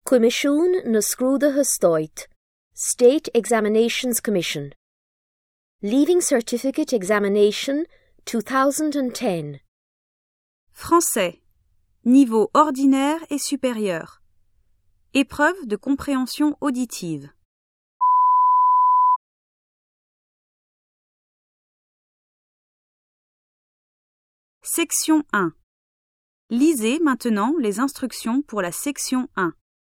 Comisiún na Scrúdatha Stáit, State Examinations Commission. Leaving Certificate Examination 2010. Français. Niveau ordinaire et supérieur. Épreuve de compréhension auditive. Section 1. Lisez maintenant les instructions pour la section 1.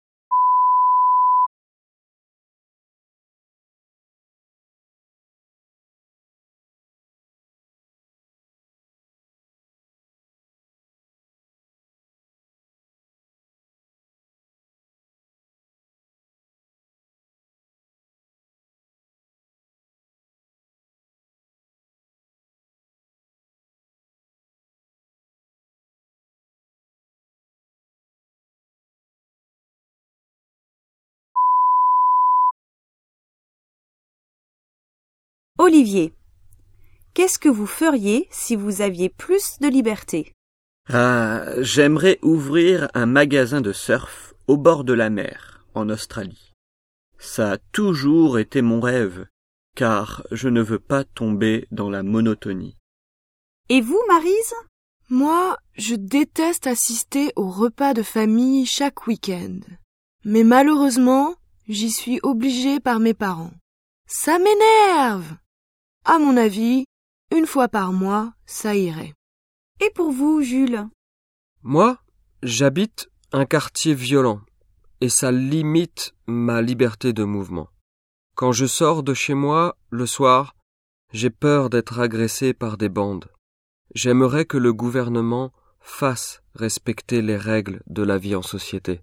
Olivier, qu'est-ce que vous feriez si vous aviez plus de liberté? J'aimerais ouvrir un magasin de surf au bord de la mer, en Australie. Ça a toujours été mon rêve, car je ne veux pas tomber dans la monotonie. Et vous, Maryse? Moi, je déteste assister aux repas de famille chaque week-end. Mais malheureusement, j'y suis obligée par mes parents. Ça m'énerve! À mon avis, une fois par mois, ça irait. Et pour vous, Jules? Moi, j'habite un quartier violent et ça limite ma liberté de mouvement. Quand je sors de chez moi, le soir, j'ai peur d'être agressé par des bandes. J'aimerais que le gouvernement fasse respecter les règles de la vie en société.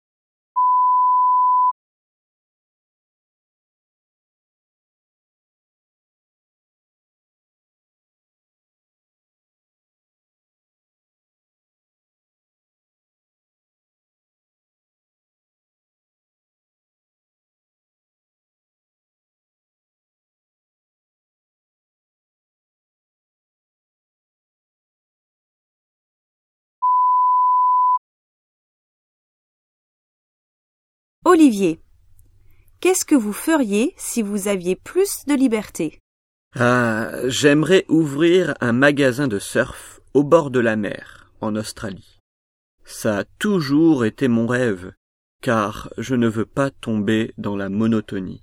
Olivier, qu'est-ce que vous feriez si vous aviez plus de liberté? J'aimerais ouvrir un magasin de surf au bord de la mer, en Australie. Ça a toujours été mon rêve, car je ne veux pas tomber dans la monotonie.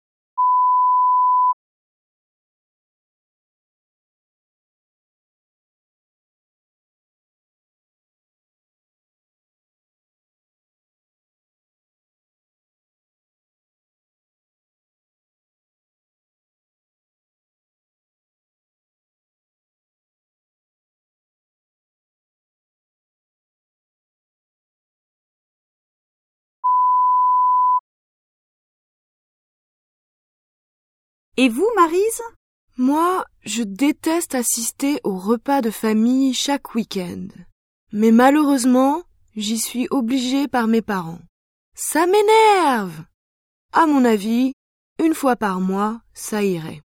Et vous, Maryse? Moi, je déteste assister aux repas de famille chaque week-end. Mais malheureusement, j'y suis obligée par mes parents. Ça m'énerve! À mon avis, une fois par mois, ça irait.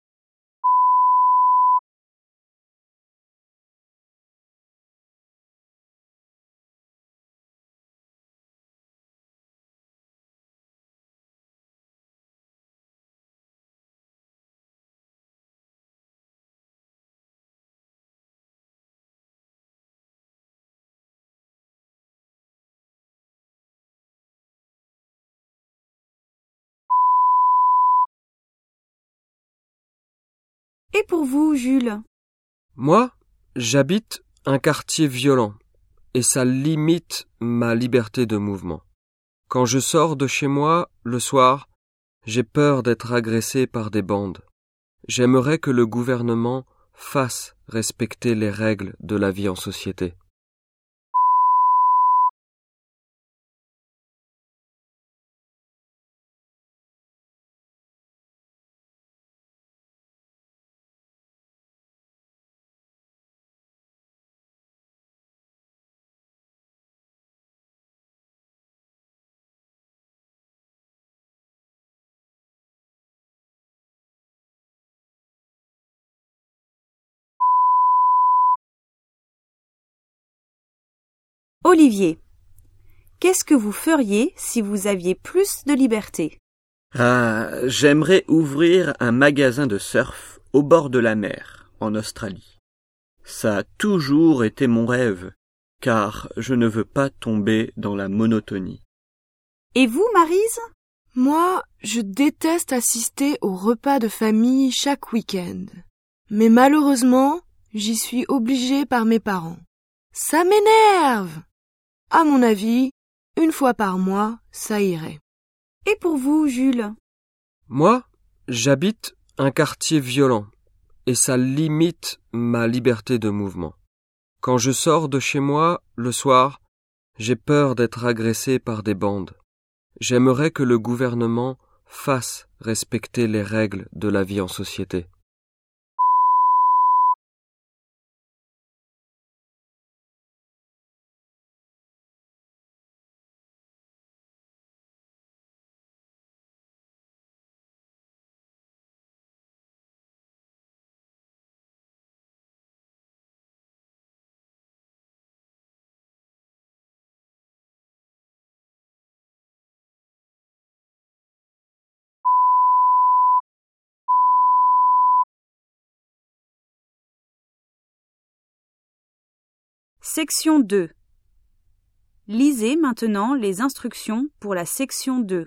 Et pour vous, Jules? Moi, j'habite un quartier violent et ça limite ma liberté de mouvement. Quand je sors de chez moi, le soir, j'ai peur d'être agressé par des bandes. J'aimerais que le gouvernement fasse respecter les règles de la vie en société. Olivier, Qu'est-ce que vous feriez si vous aviez plus de liberté? J'aimerais ouvrir un magasin de surf au bord de la mer, en Australie. Ça a toujours été mon rêve, car je ne veux pas tomber dans la monotonie. Et vous, Maryse? Moi, je déteste assister aux repas de famille chaque week-end. Mais malheureusement, j'y suis obligée par mes parents. Ça m'énerve! À mon avis, une fois par mois, ça irait. Et pour vous, Jules? Moi, j'habite un quartier violent et ça limite ma liberté de mouvement. Quand je sors de chez moi, le soir, j'ai peur d'être agressé par des bandes. J'aimerais que le gouvernement fasse respecter les règles de la vie en société. Section 2. Lisez maintenant les instructions pour la section 2.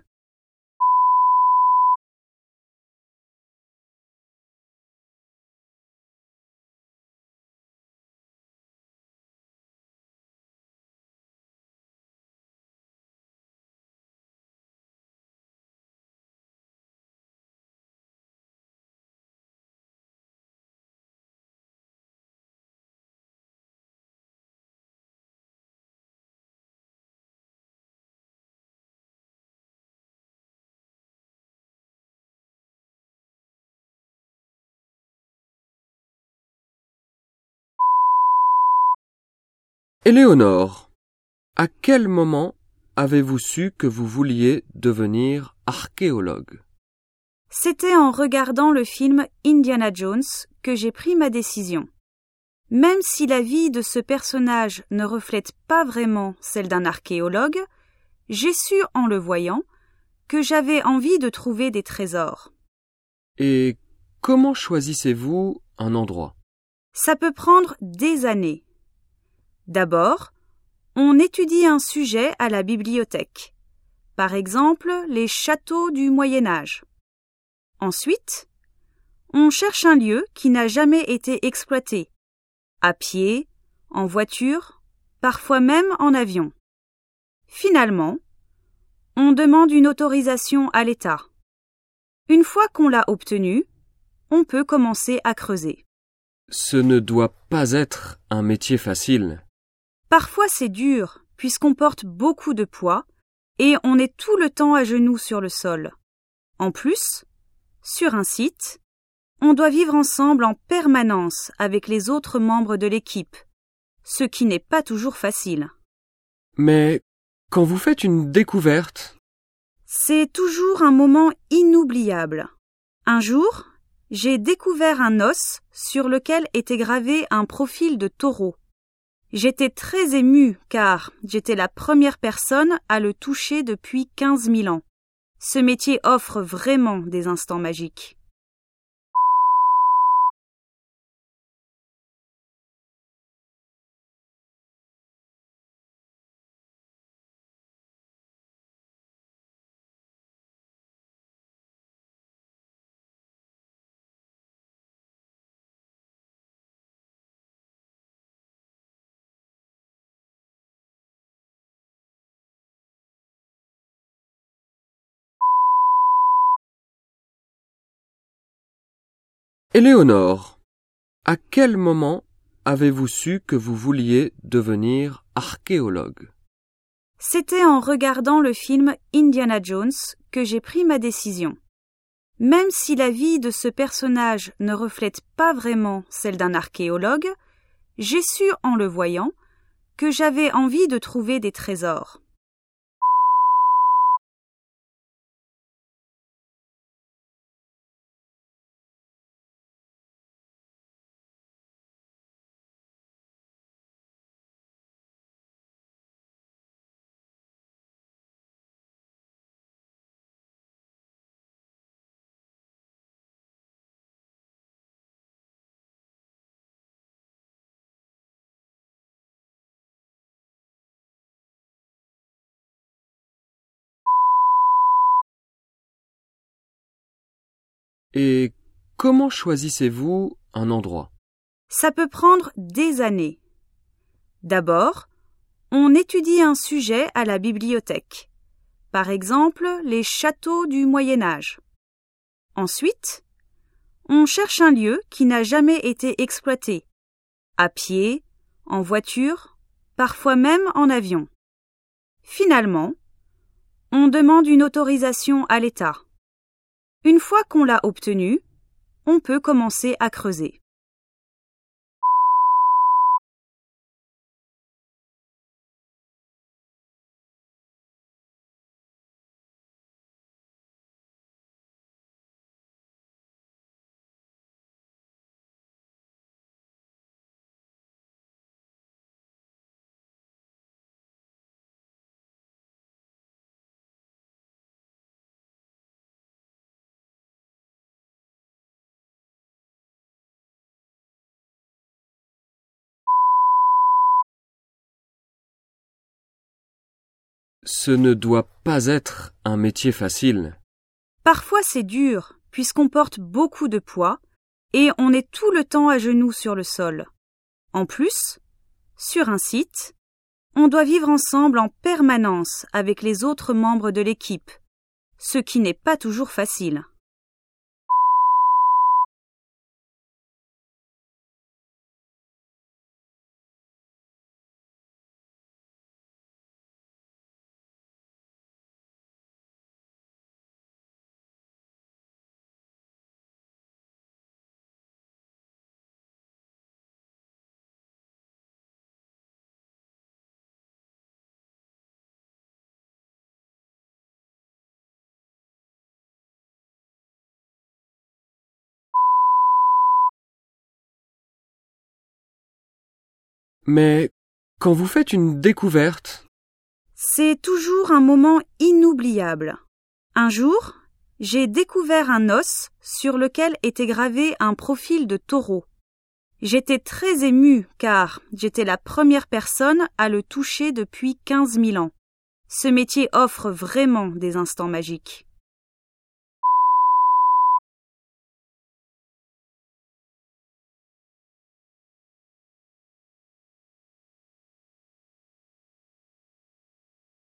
Éléonore, à quel moment avez-vous su que vous vouliez devenir archéologue? C'était en regardant le film Indiana Jones que j'ai pris ma décision. Même si la vie de ce personnage ne reflète pas vraiment celle d'un archéologue, j'ai su en le voyant que j'avais envie de trouver des trésors. Et comment choisissez-vous un endroit? Ça peut prendre des années. D'abord, on étudie un sujet à la bibliothèque. Par exemple, les châteaux du Moyen Âge. Ensuite, on cherche un lieu qui n'a jamais été exploité, à pied, en voiture, parfois même en avion. Finalement, on demande une autorisation à l'État. Une fois qu'on l'a obtenue, on peut commencer à creuser. Ce ne doit pas être un métier facile. Parfois c'est dur, puisqu'on porte beaucoup de poids et on est tout le temps à genoux sur le sol. En plus, sur un site, on doit vivre ensemble en permanence avec les autres membres de l'équipe, ce qui n'est pas toujours facile. Mais quand vous faites une découverte, c'est toujours un moment inoubliable. Un jour, j'ai découvert un os sur lequel était gravé un profil de taureau. J'étais très émue car j'étais la première personne à le toucher depuis 15 000 ans. Ce métier offre vraiment des instants magiques. Éléonore, à quel moment avez-vous su que vous vouliez devenir archéologue? C'était en regardant le film Indiana Jones que j'ai pris ma décision. Même si la vie de ce personnage ne reflète pas vraiment celle d'un archéologue, j'ai su en le voyant que j'avais envie de trouver des trésors. Et comment choisissez-vous un endroit? Ça peut prendre des années. D'abord, on étudie un sujet à la bibliothèque. Par exemple, les châteaux du Moyen-Âge. Ensuite, on cherche un lieu qui n'a jamais été exploité, à pied, en voiture, parfois même en avion. Finalement, on demande une autorisation à l'État. Une fois qu'on l'a obtenue, on peut commencer à creuser. Ce ne doit pas être un métier facile. Parfois c'est dur, puisqu'on porte beaucoup de poids et on est tout le temps à genoux sur le sol. En plus, sur un site, on doit vivre ensemble en permanence avec les autres membres de l'équipe, ce qui n'est pas toujours facile. Mais quand vous faites une découverte, C'est toujours un moment inoubliable. Un jour, j'ai découvert un os sur lequel était gravé un profil de taureau. J'étais très émue car j'étais la première personne à le toucher depuis 15 000 ans. Ce métier offre vraiment des instants magiques.